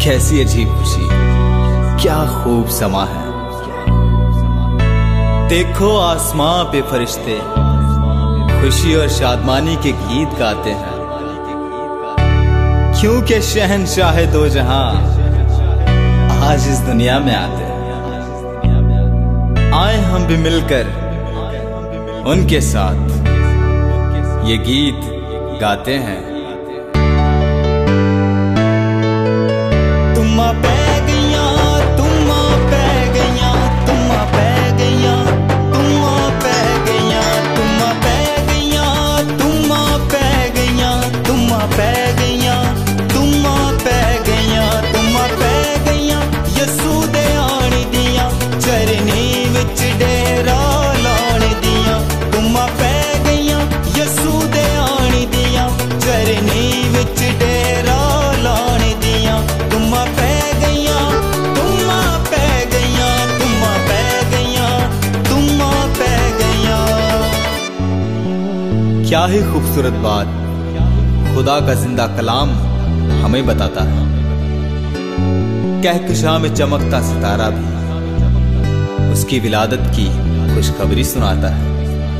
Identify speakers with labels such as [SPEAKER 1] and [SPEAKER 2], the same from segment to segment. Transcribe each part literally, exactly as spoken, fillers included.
[SPEAKER 1] कैसी अजीब खुशी, क्या खूब समा है। देखो आसमां पे फरिश्ते खुशी और शादमानी के गीत गाते हैं, क्योंकि शहंशाह दो जहां आज इस दुनिया में आते हैं। आए हम भी मिलकर उनके साथ ये गीत गाते हैं।
[SPEAKER 2] तुमा पै गईया, तुमा पै गईया, तुमा पै गईया, तुमा पै गईया, तुमा पै गईया, तुमा पै गईया, तुमा पै गईया, तुमा पै गईया, तुमा पै गईया। यसू दे आने दियां चरनी विच डेरा लाने दियां, तुमा पै गईया। यसू दे आने दियां चरनी विच डेरा लाने दियां, तुमा पै गईया, तुमा पै गईया, तुमा पै गईया, तुमा पै गईया।
[SPEAKER 1] क्या ही खूबसूरत बात खुदा का जिंदा कलाम हमें बताता है। कहकशां में चमकता सितारा भी उसकी विलादत की खुशखबरी सुनाता है।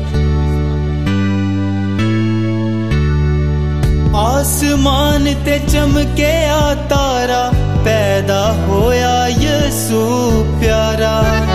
[SPEAKER 2] आसमान ते चमके आ तारा, पैदा होया यसू प्यारा।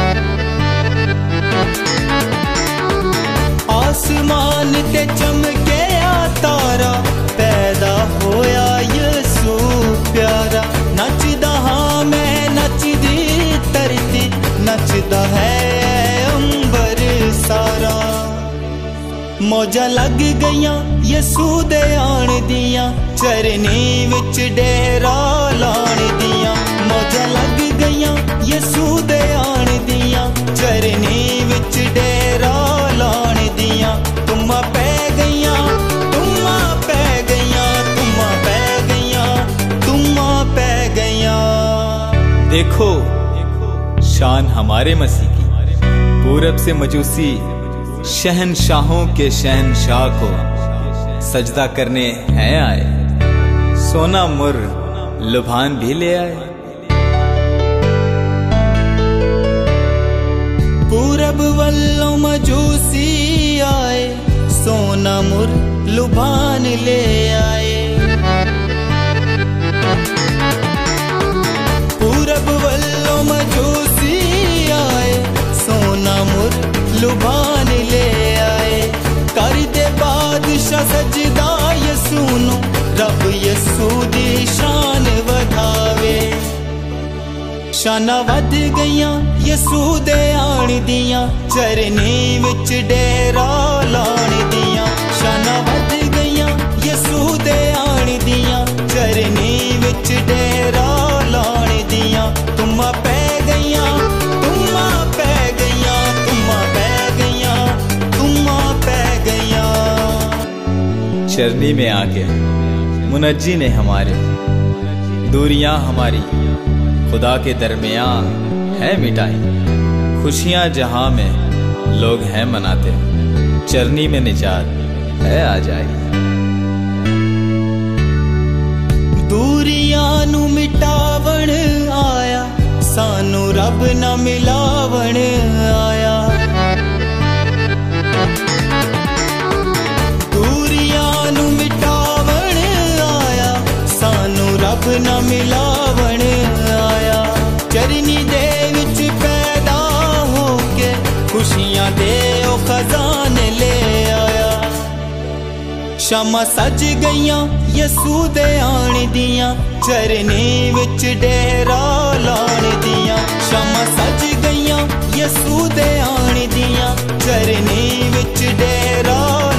[SPEAKER 2] आसमान ते चमके आ तारा, पैदा होया यसू प्यारा। नचदा हाँ मैं नचदी धरती, नचदा है अंबर सारा। मौजा लग गईयां यसू दे आण दियां, चरनी विच डेरा लाण दियां। मौजा लग गईयां यसू दे आण दियां, चरनी विच डेरा लाण दियां। तुमा पै गईयां, तुमा पै गईयां, तुमा पै गईयां, तुमा पै गईयां।
[SPEAKER 1] देखो शान हमारे मसीह की, पूरब से मजूसी शहनशाहों के शहनशाह को सजदा करने हैं आए। सोना मुर लुभान भी ले आए।
[SPEAKER 2] पूरब वल्लों मजूसी आए, सोना मुर लुभान ले आए। पूरब वल्लों मजूसी आए, सोना मुर लुभान ले आए। कर दे बादशाह सजदा यसू नू, रब यसू दी शान वधावे। शाना वध गईयां यसू दे आण दियां, चरनी विच डेरा लाण दियां। शाना वध गईयां यसू दे आण दियां, चरनी विच डेरा लाण दियां। तुमा पै गईयां, तुमा पै गईयां, तुमा पै गईयां, तुमा पै गईयां।
[SPEAKER 1] चरनी में आके मुनज्जी ने हमारे दूरियां हमारी खुदा के दरमियां है मिटाई। खुशियां जहां में लोग हैं मनाते, चरनी में निजात है आ जाई।
[SPEAKER 2] दूरियां नू मिटावण आया, सानू रब ना मिलावण आया। दूरियां नू मिटावण आया, सानू रब ना मिलावण आया। चरनी दे विच पैदा होके खुशियां दे ओ खजाने ले आया। शामां सज गईयां यसू दे आण दियां, चरनी विच डेरा लाण दियां। शामां सज गईयां यसू दे आण दियां, चरनी विच डेरा